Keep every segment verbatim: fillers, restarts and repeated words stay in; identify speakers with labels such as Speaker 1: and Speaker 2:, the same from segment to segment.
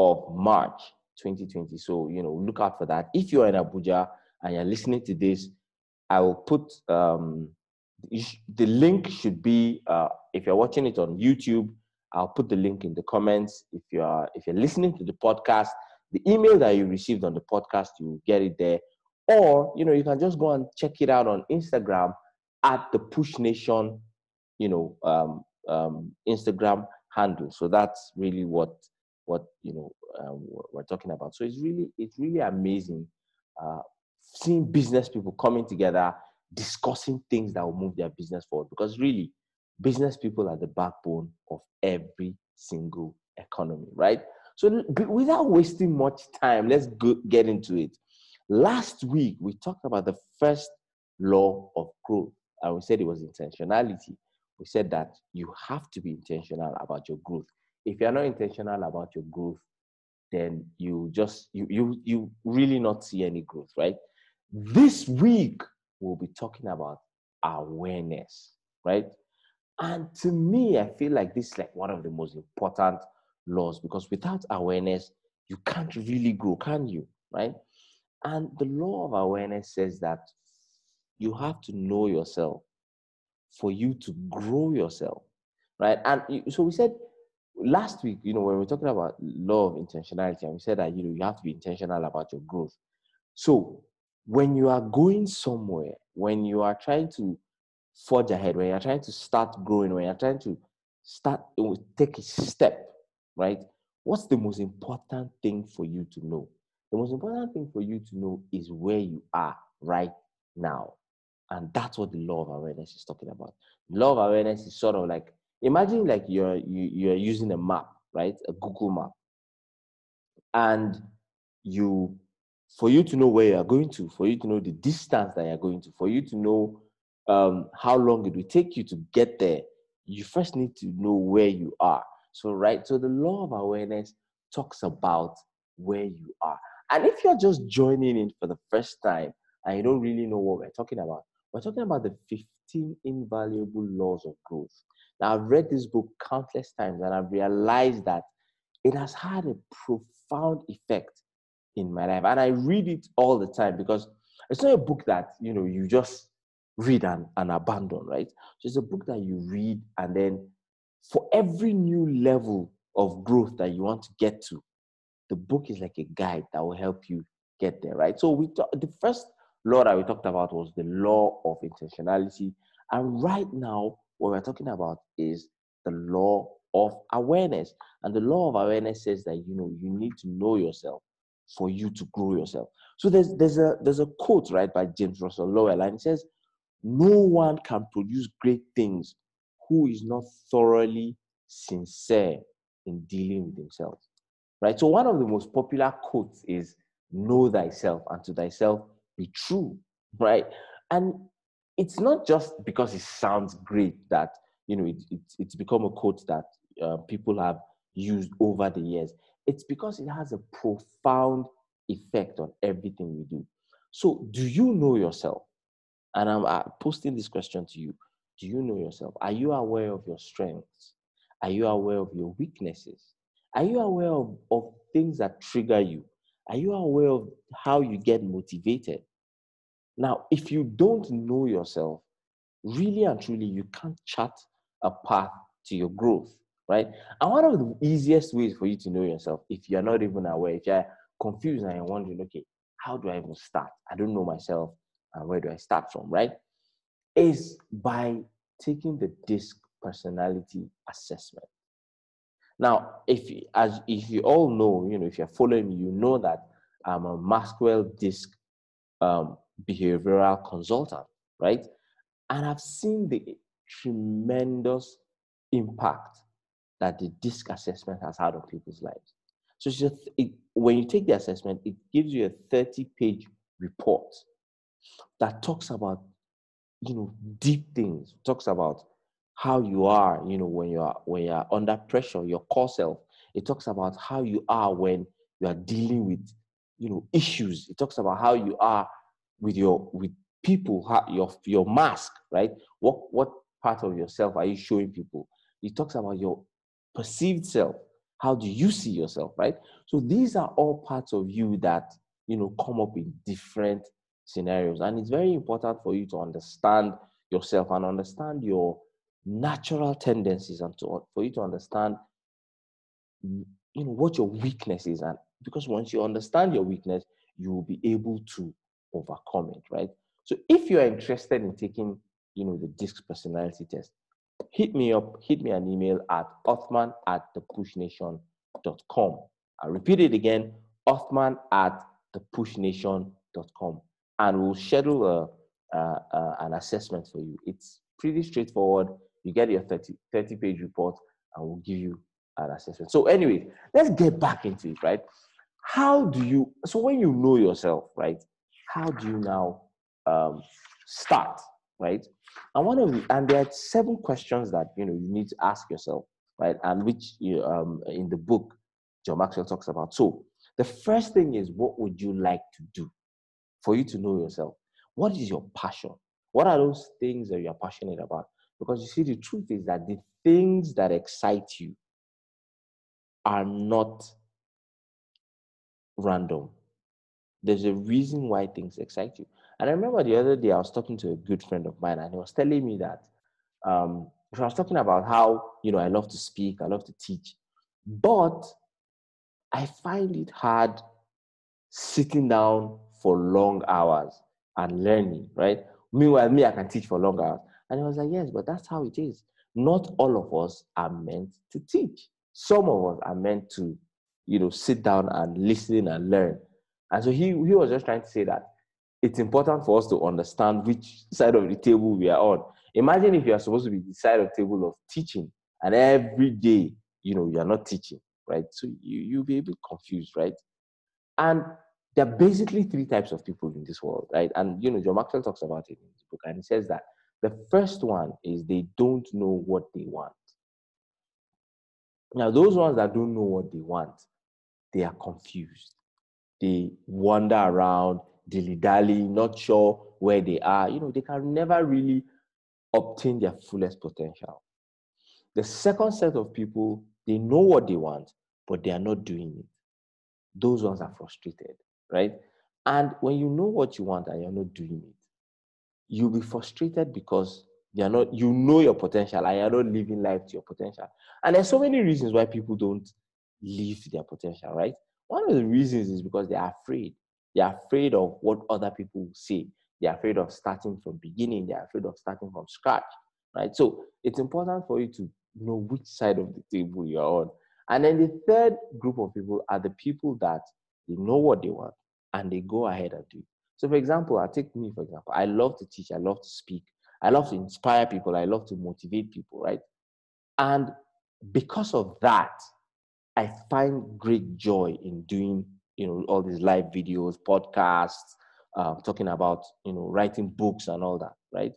Speaker 1: of March twenty twenty. So, you know, look out for that. If you're in Abuja and you're listening to this, I will put um, the link should be, uh, if you're watching it on YouTube, I'll put the link in the comments. If you're if you're listening to the podcast, the email that you received on the podcast, you get it there. Or, you know, you can just go and check it out on Instagram at the Push Nation, you know, um, um, Instagram handle. So that's really what what you know uh, we're talking about. So it's really it's really amazing uh, seeing business people coming together, discussing things that will move their business forward. Because really, business people are the backbone of every single economy, right? So without wasting much time, let's go get into it. Last week, we talked about the first law of growth, and we said it was intentionality. We said that you have to be intentional about your growth. If you're not intentional about your growth, then you just, you, you, you really not see any growth, right? This week, we'll be talking about awareness, right? And to me, I feel like this is like one of the most important laws, because without awareness, you can't really grow, can you, right? And the law of awareness says that you have to know yourself for you to grow yourself, right? And so we said last week, you know, when we were talking about law of intentionality, and we said that, you know, you have to be intentional about your growth. So when you are going somewhere, when you are trying to forge ahead, when you're trying to start growing, when you're trying to start, take a step, right? What's the most important thing for you to know? The most important thing for you to know is where you are right now. And that's what the law of awareness is talking about. The law of awareness is sort of like, imagine like you're, you, you're using a map, right? A Google map. And you, for you to know where you're going to, for you to know the distance that you're going to, for you to know um, how long it will take you to get there, you first need to know where you are. So, right, so the law of awareness talks about where you are. And if you're just joining in for the first time and you don't really know what we're talking about, we're talking about the fifteen invaluable laws of growth. Now, I've read this book countless times and I've realized that it has had a profound effect in my life. And I read it all the time because it's not a book that, you know, you just read and, and abandon, right? So it's a book that you read, and then for every new level of growth that you want to get to, the book is like a guide that will help you get there, right? So we talk, the first law that we talked about was the law of intentionality. And right now, what we're talking about is the law of awareness. And the law of awareness says that, you know, you need to know yourself for you to grow yourself. So there's there's a there's a quote, right, by James Russell Lowell, and it says, "No one can produce great things who is not thoroughly sincere in dealing with himself." Right? So one of the most popular quotes is, "Know thyself, and to thyself be true," right? And it's not just because it sounds great that, you know, it, it, it's become a quote that uh, people have used over the years. It's because it has a profound effect on everything we do. So do you know yourself? And I'm uh, posting this question to you. Do you know yourself? Are you aware of your strengths? Are you aware of your weaknesses? Are you aware of, of things that trigger you? Are you aware of how you get motivated? Now, if you don't know yourself, really and truly, you can't chart a path to your growth, right? And one of the easiest ways for you to know yourself, if you're not even aware, if you're confused and you're wondering, okay, how do I even start? I don't know myself, and where do I start from, right? Is by taking the DISC personality assessment. Now, if you, as if you all know, you know, if you're following me, you know that I'm a Maxwell DISC um, behavioral consultant, right? And I've seen the tremendous impact that the DISC assessment has had on people's lives. So it's just, it, when you take the assessment, it gives you a thirty-page report that talks about, you know, deep things. It talks about how you are, you know, when you are when you are under pressure, your core self. It talks about how you are when you are dealing with, you know, issues. It talks about how you are with your with people, how, your your mask, right? What what part of yourself are you showing people? It talks about your perceived self. How do you see yourself, right? So these are all parts of you that, you know, come up in different scenarios. And it's very important for you to understand yourself and understand your natural tendencies, and to, for you to understand, you know, what your weakness is. And because once you understand your weakness, you will be able to overcome it, right? So if you're interested in taking, you know, the DISC personality test, hit me up, hit me an email at othman at the push nation dot com. I'll repeat it again, othman at the push nation dot com. And we'll schedule a, a, a, an assessment for you. It's pretty straightforward. You get your thirty, thirty page report, and we'll give you an assessment. So anyway, let's get back into it, right? How do you, so when you know yourself, right, how do you now um, start, right? And one of the, and there are seven questions that, you know, you need to ask yourself, right? And which you, um, in the book, John Maxwell talks about. So the first thing is, what would you like to do? For you to know yourself, what is your passion? What are those things that you're passionate about? Because you see, the truth is that the things that excite you are not random. There's a reason why things excite you. And I remember the other day I was talking to a good friend of mine, and he was telling me that um, I was talking about how, you know, I love to speak, I love to teach, but I find it hard sitting down for long hours and learning, right? Meanwhile, me, I can teach for long hours. And he was like, yes, but that's how it is. Not all of us are meant to teach. Some of us are meant to, you know, sit down and listen and learn. And so he, he was just trying to say that it's important for us to understand which side of the table we are on. Imagine if you are supposed to be the side of the table of teaching, and every day, you know, you are not teaching, right? So you, you'll be a bit confused, right? And there are basically three types of people in this world, right? And, you know, John Maxwell talks about it in his book, and he says that the first one is they don't know what they want. Now, those ones that don't know what they want, they are confused. They wander around, dilly-dally, not sure where they are. You know, they can never really obtain their fullest potential. The second set of people, they know what they want, but they are not doing it. Those ones are frustrated, right? And when you know what you want and you're not doing it, you'll be frustrated because you're not, you know your potential and you're not living life to your potential. And there's so many reasons why people don't live to their potential, right? One of the reasons is because they are afraid. They're afraid of what other people will say. They're afraid of starting from beginning. They're afraid of starting from scratch, right? So it's important for you to know which side of the table you're on. And then the third group of people are the people that they know what they want and they go ahead and do it. So, for example, I take me, for example, I love to teach, I love to speak, I love to inspire people, I love to motivate people, right? And because of that, I find great joy in doing, you know, all these live videos, podcasts, um, talking about, you know, writing books and all that, right?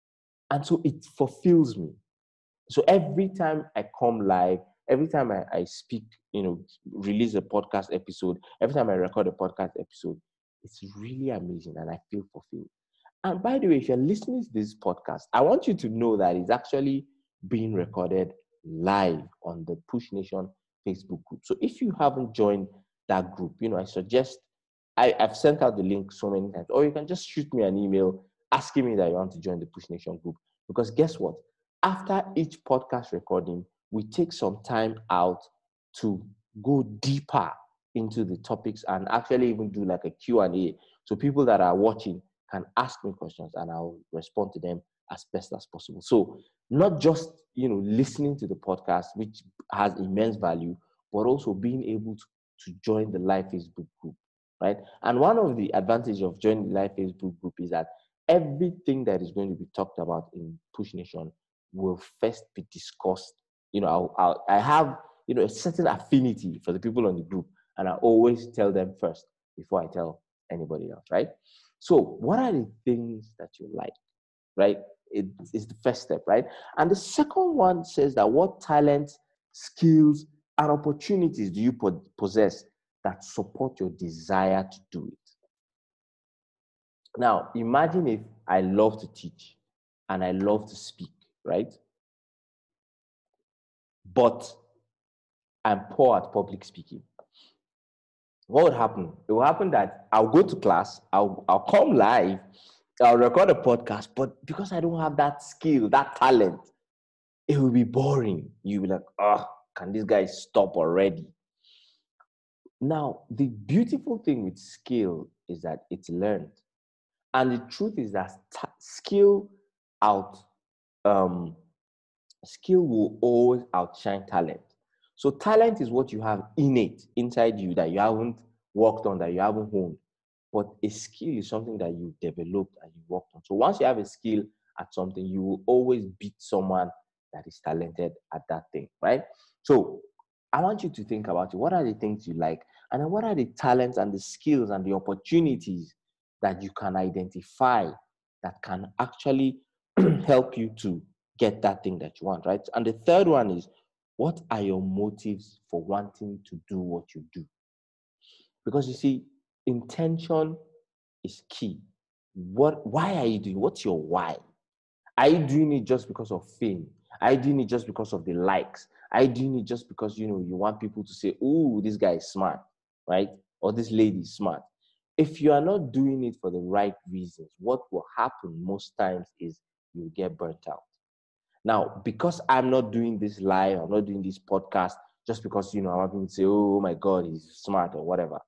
Speaker 1: And so it fulfills me. So every time I come live, every time I, I speak, you know, release a podcast episode, every time I record a podcast episode, it's really amazing and I feel fulfilled. And by the way, if you're listening to this podcast, I want you to know that it's actually being recorded live on the Push Nation Facebook group. So if you haven't joined that group, you know, I suggest, I, I've sent out the link so many times, or you can just shoot me an email asking me that you want to join the Push Nation group. Because guess what? After each podcast recording, we take some time out to go deeper into the topics and actually even do like a Q and A. So people that are watching can ask me questions and I'll respond to them as best as possible. So not just, you know, listening to the podcast, which has immense value, but also being able to, to join the live Facebook group, right? And one of the advantages of joining the live Facebook group is that everything that is going to be talked about in Push Nation will first be discussed. You know, I'll, I'll, I have, you know, a certain affinity for the people on the group, and I always tell them first before I tell anybody else, right? So what are the things that you like, right? It is the first step, right? And the second one says that what talents, skills, and opportunities do you possess that support your desire to do it? Now, imagine if I love to teach and I love to speak, right? But I'm poor at public speaking. What would happen? It will happen that I'll go to class, I'll, I'll come live, I'll record a podcast, but because I don't have that skill, that talent, it will be boring. You'll be like, oh, can this guy stop already? Now, the beautiful thing with skill is that it's learned. And the truth is that t- skill out, um, skill will always outshine talent. So talent is what you have innate inside you that you haven't worked on, that you haven't honed. But a skill is something that you developed and you worked on. So once you have a skill at something, you will always beat someone that is talented at that thing, right? So I want you to think about it. What are the things you like? And then what are the talents and the skills and the opportunities that you can identify that can actually help you to get that thing that you want, right? And the third one is, what are your motives for wanting to do what you do? Because you see, intention is key. What, why are you doing? What's your why? Are you doing it just because of fame? Are you doing it just because of the likes? Are you doing it just because, you know, you want people to say, "Oh, this guy is smart," right? Or this lady is smart. If you are not doing it for the right reasons, what will happen most times is you'll get burnt out. Now, because I'm not doing this live, I'm not doing this podcast just because, you know, I want people to say, "Oh my God, he's smart," or whatever.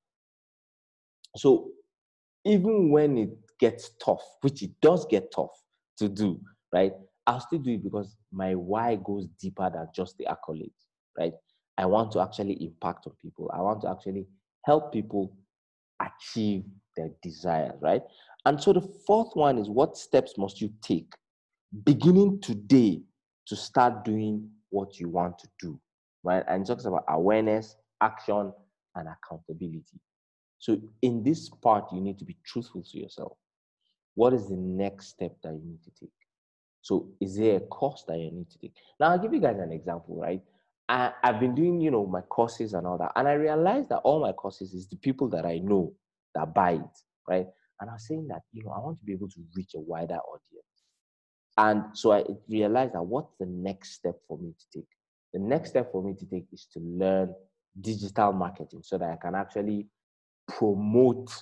Speaker 1: So even when it gets tough, which it does get tough to do, right? I'll still do it because my why goes deeper than just the accolades, right? I want to actually impact on people. I want to actually help people achieve their desires, right? And so the fourth one is, what steps must you take beginning today to start doing what you want to do, right? And it talks about awareness, action, and accountability. So in this part, you need to be truthful to yourself. What is the next step that you need to take? So is there a course that you need to take? Now, I'll give you guys an example, right? I, I've been doing, you know, my courses and all that. And I realized that all my courses is the people that I know that buy it, right? And I was saying that, you know, I want to be able to reach a wider audience. And so I realized that what's the next step for me to take? The next step for me to take is to learn digital marketing so that I can actually promote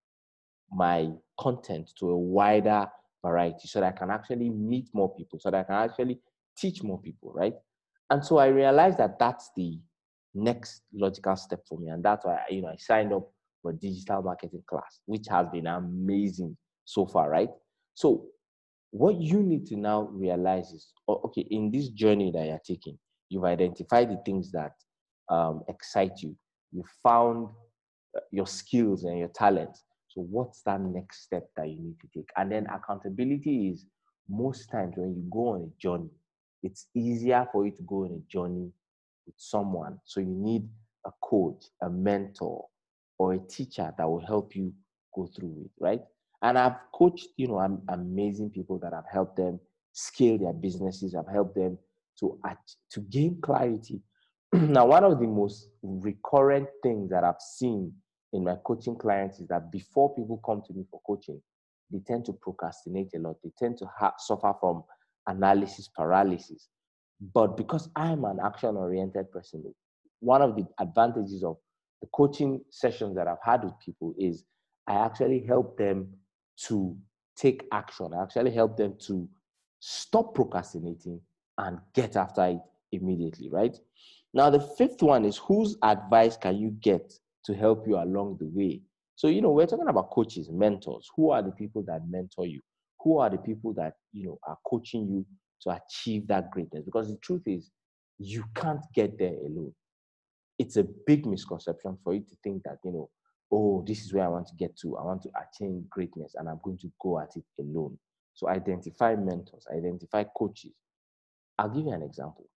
Speaker 1: my content to a wider variety so that I can actually meet more people, so that I can actually teach more people, right? And so I realized that that's the next logical step for me. And that's why, you know, I signed up for a digital marketing class, which has been amazing so far, right? So what you need to now realize is, okay, in this journey that you're taking, you've identified the things that um, excite you. You found your skills and your talents. So what's that next step that you need to take? And then accountability is, most times when you go on a journey, it's easier for you to go on a journey with someone. So you need a coach, a mentor, or a teacher that will help you go through it, right? And I've coached, you know, am- amazing people that have helped them scale their businesses. I've helped them to, to gain clarity. Now, one of the most recurrent things that I've seen in my coaching clients is that before people come to me for coaching, they tend to procrastinate a lot. They tend to ha- suffer from analysis paralysis. But because I'm an action-oriented person, one of the advantages of the coaching sessions that I've had with people is I actually help them to take action. I actually help them to stop procrastinating and get after it immediately, right? Now, the fifth one is, whose advice can you get to help you along the way? So, you know, we're talking about coaches, mentors. Who are the people that mentor you? Who are the people that, you know, are coaching you to achieve that greatness? Because the truth is, you can't get there alone. It's a big misconception for you to think that, you know, oh, this is where I want to get to. I want to attain greatness and I'm going to go at it alone. So identify mentors, identify coaches. I'll give you an example.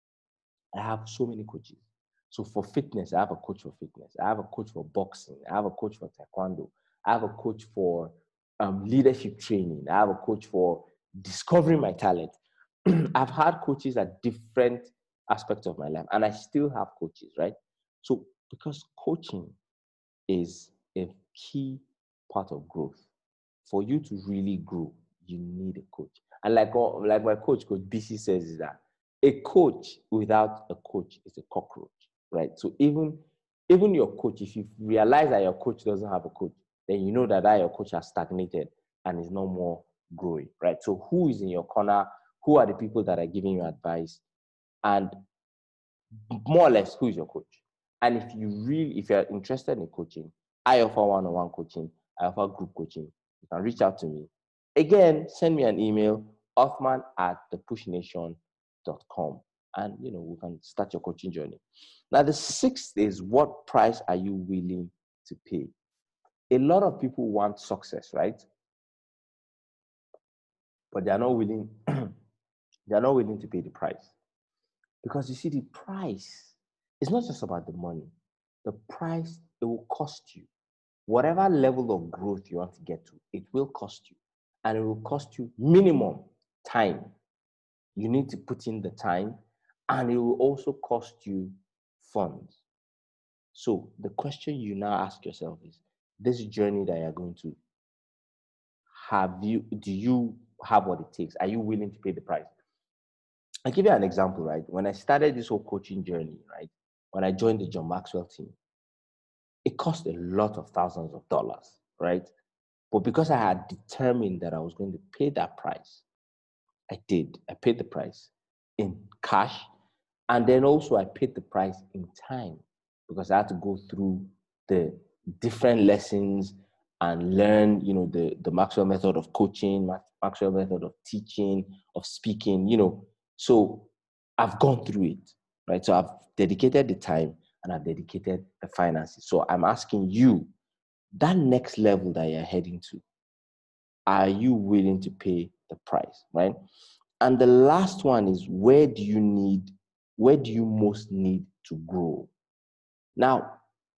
Speaker 1: I have so many coaches. So for fitness, I have a coach for fitness. I have a coach for boxing. I have a coach for taekwondo. I have a coach for um, leadership training. I have a coach for discovering my talent. I've had coaches at different aspects of my life, and I still have coaches, right? So because coaching is a key part of growth. For you to really grow, you need a coach. And like, like my coach, Coach B C says, is that a coach without a coach is a cockroach. right? So even, even your coach, if you realize that your coach doesn't have a coach, then you know that, that your coach has stagnated and is no more growing, right? So who is in your corner? Who are the people that are giving you advice? And more or less, who is your coach? And if you really, if you're interested in coaching, I offer one-on-one coaching. I offer group coaching. You can reach out to me. Again, send me an email, Othman at the push nation dot com. And, you know, we can start your coaching journey. Now, the sixth is, what price are you willing to pay? A lot of people want success, right? But they are not willing, they are not willing to pay the price. Because you see, the price is not just about the money. The price, it will cost you. Whatever level of growth you want to get to, it will cost you. And it will cost you minimum time. You need to put in the time, and it will also cost you funds. So the question you now ask yourself is, this journey that you're going to, have you, do you have what it takes? Are you willing to pay the price? I'll give you an example, right? When I started this whole coaching journey, right? When I joined the John Maxwell team, it cost a lot of thousands of dollars, right? But because I had determined that I was going to pay that price, I did. I paid the price in cash. And then also I paid the price in time, because I had to go through the different lessons and learn, you know, the, the Maxwell method of coaching, Maxwell method of teaching, of speaking, you know. So I've gone through it, right? So I've dedicated the time and I've dedicated the finances. So I'm asking you, that next level that you're heading to, are you willing to pay the price, right? And the last one is, where do you need, where do you most need to grow? Now,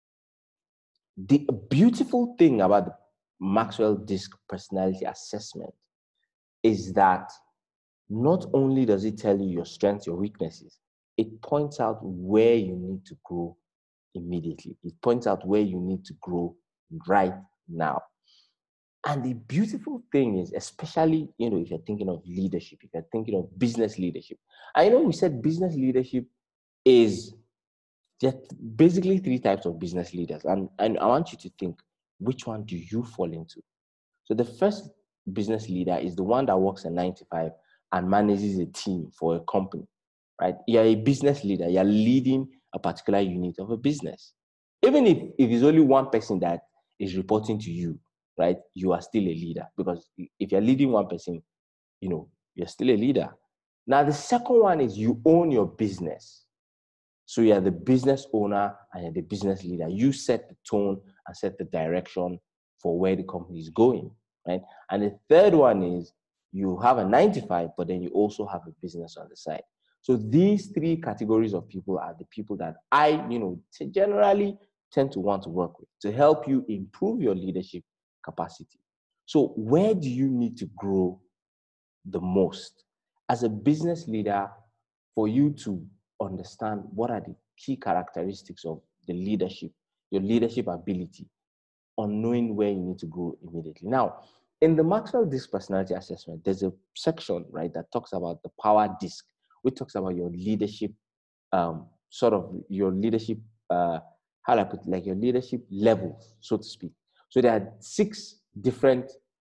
Speaker 1: the beautiful thing about the Maxwell DISC personality assessment is that not only does it tell you your strengths, your weaknesses, it points out where you need to grow immediately. It points out where you need to grow right now. And the beautiful thing is, especially, you know, if you're thinking of leadership, if you're thinking of business leadership, I know we said business leadership is just basically three types of business leaders. And, and I want you to think, which one do you fall into? So the first business leader is the one that works a nine to five and manages a team for a company, right? You're a business leader. You're leading a particular unit of a business. Even if, if it's only one person that is reporting to you, right, you are still a leader, because if you're leading one person, you know, you're still a leader. Now, the second one is, you own your business. So you're the business owner and you're the business leader. You set the tone and set the direction for where the company is going, right? And the third one is, you have a nine to five, but then you also have a business on the side. So these three categories of people are the people that I, you know, generally tend to want to work with to help you improve your leadership capacity. So where do you need to grow the most as a business leader, for you to understand what are the key characteristics of the leadership, your leadership ability, on knowing where you need to grow immediately? Now, in the Maxwell DISC personality assessment, there's a section, right, that talks about the power disc, which talks about your leadership, um, sort of your leadership, uh, how do I put it, like your leadership levels, so to speak. So there are six different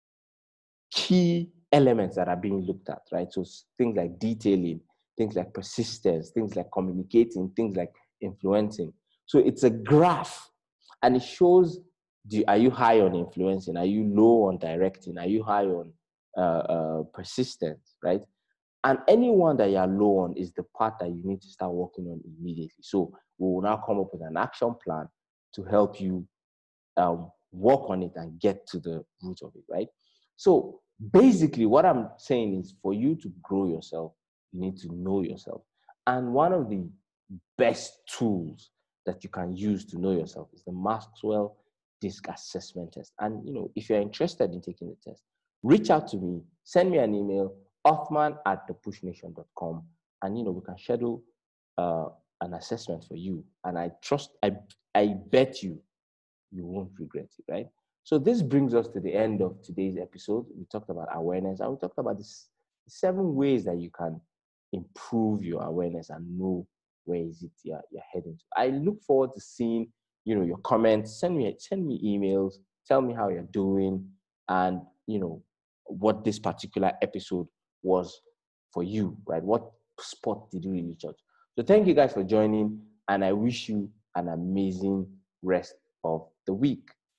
Speaker 1: key elements that are being looked at, right? So things like detailing, things like persistence, things like communicating, things like influencing. So it's a graph, and it shows, do, are you high on influencing? Are you low on directing? Are you high on uh, uh, persistence, right? And anyone that you're low on is the part that you need to start working on immediately. So we will now come up with an action plan to help you um, work on it and get to the root of it, right? So basically what I'm saying is, for you to grow yourself, you need to know yourself. And one of the best tools that you can use to know yourself is the Maxwell DISC assessment test. And, you know, if you're interested in taking the test, reach out to me, send me an email, Othman at the push nation dot com. And, you know, we can schedule uh, an assessment for you. And I trust, I, I bet you, you won't regret it, right? So this brings us to the end of today's episode. We talked about awareness, and we talked about this seven ways that you can improve your awareness and know where is it you're, you're heading to. I look forward to seeing, you know, your comments. Send me, send me emails. Tell me how you're doing, and, you know, what this particular episode was for you, right? What spot did you really judge? So thank you guys for joining, and I wish you an amazing rest of the week.